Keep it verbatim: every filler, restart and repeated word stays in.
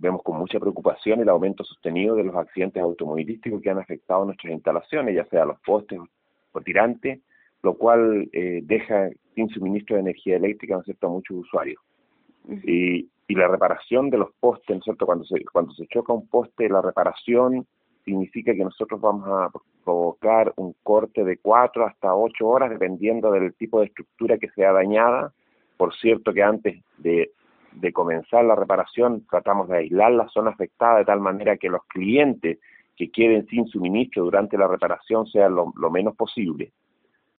vemos con mucha preocupación el aumento sostenido de los accidentes automovilísticos que han afectado nuestras instalaciones, ya sea los postes o tirantes, lo cual eh, deja sin suministro de energía eléctrica, ¿no es cierto?, a muchos usuarios. Uh-huh. Y, y la reparación de los postes, ¿no es cierto?, cuando se, cuando se choca un poste, la reparación significa que nosotros vamos a provocar un corte de cuatro hasta ocho horas, dependiendo del tipo de estructura que sea dañada. Por cierto que antes de, de comenzar la reparación tratamos de aislar la zona afectada de tal manera que los clientes que queden sin suministro durante la reparación sean lo, lo menos posible.